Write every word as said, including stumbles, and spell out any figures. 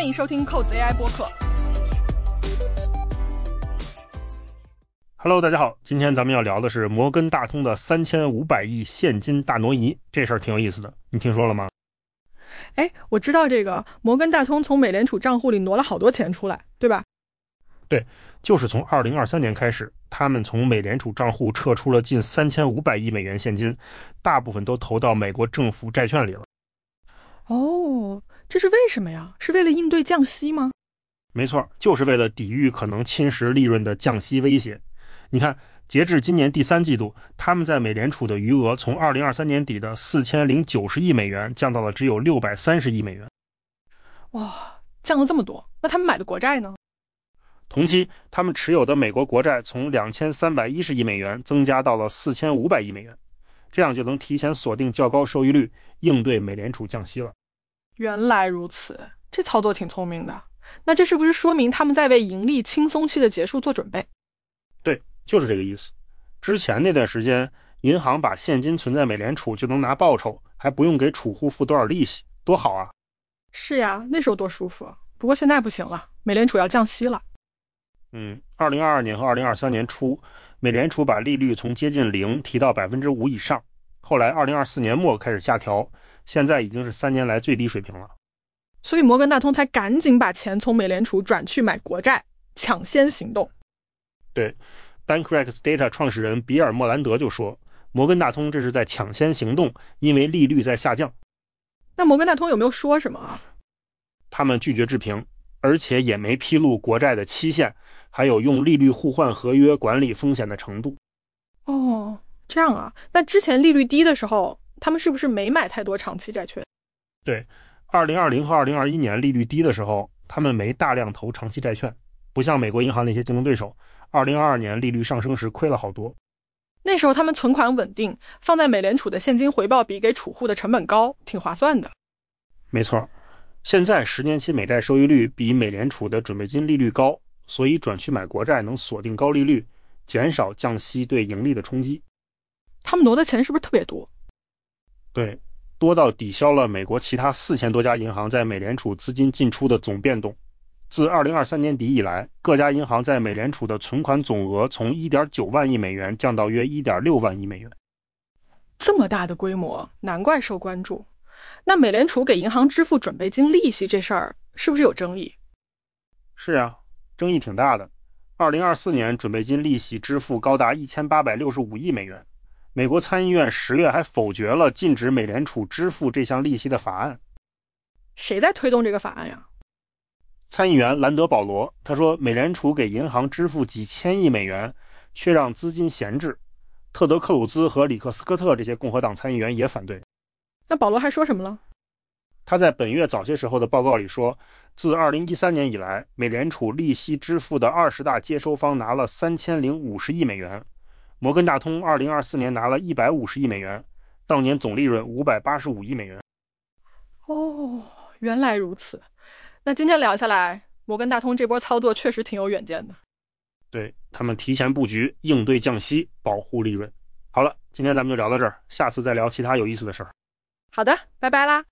欢迎收听扣子 A I 播客。 Hello， 大家好，今天咱们要聊的是摩根大通的三千五百亿现金大挪移，这事儿挺有意思的，你听说了吗？ 哎，我知道这个摩根大通从美联储账户里挪了好多钱出来，对吧？ 对，就是从二零二三年开始，他们从美联储账户撤出了近三千五百亿美元现金，大部分都投到美国政府债券里了。 哦，这是为什么呀？是为了应对降息吗？ 没错，就是为了抵御可能侵蚀利润的降息威胁。你看，截至今年第三季度，他们在美联储的余额从二零二三年底的四千零九十亿美元降到了只有六百三十亿美元。 哇，降了这么多，那他们买的国债呢？ 同期，他们持有的美国国债从两千三百一十亿美元增加到了四千五百亿美元，这样就能提前锁定较高收益率，应对美联储降息了。 原来如此，这操作挺聪明的。那这是不是说明他们在为盈利轻松期的结束做准备？ 对，就是这个意思。之前那段时间，银行把现金存在美联储就能拿报酬，还不用给储户付多少利息，多好啊！ 是呀，那时候多舒服。不过现在不行了，美联储要降息了。 嗯，二零二二年和二零二三年初，美联储把利率从接近零提到百分之五以上，后来二零二四年末开始下调，现在已经是三年来最低水平了。 所以摩根大通才赶紧把钱从美联储转去买国债，抢先行动。 对 ，BankRex Data 创始人比尔·莫兰德就说，摩根大通这是在抢先行动，因为利率在下降。 那摩根大通有没有说什么啊？ 他们拒绝置评，而且也没披露国债的期限，还有用利率互换合约管理风险的程度。 哦，这样啊。那之前利率低的时候，他们是不是没买太多长期债券？ 对，二零二零和二零二一年利率低的时候，他们没大量投长期债券，不像美国银行那些竞争对手。二零二二年利率上升时亏了好多。 那时候他们存款稳定，放在美联储的现金回报比给储户的成本高，挺划算的。 没错，现在十年期美债收益率比美联储的准备金利率高，所以转去买国债能锁定高利率，减少降息对盈利的冲击。 他们挪的钱是不是特别多？ 对，多到抵消了美国其他四千多家银行在美联储资金进出的总变动。自二零二三年底以来，各家银行在美联储的存款总额从 一点九万亿美元降到约 一点六万亿美元。 这么大的规模，难怪受关注。那美联储给银行支付准备金利息这事儿是不是有争议？ 是啊，争议挺大的。二零二四年准备金利息支付高达一千八百六十五亿美元。美国参议院十月还否决了禁止美联储支付这项利息的法案。 谁在推动这个法案呀？ 参议员兰德·保罗他说，美联储给银行支付几千亿美元，却让资金闲置。特德·克鲁兹和里克斯科特这些共和党参议员也反对。 那保罗还说什么了？ 他在本月早些时候的报告里说，自二零一三年以来，美联储利息支付的二十大接收方拿了三千零五十亿美元，摩根大通二零二四年拿了一百五十亿美元，当年总利润五百八十五亿美元。 哦，原来如此。那今天聊下来，摩根大通这波操作确实挺有远见的。 对，他们提前布局，应对降息，保护利润。好了，今天咱们就聊到这儿，下次再聊其他有意思的事儿。 好的，拜拜啦。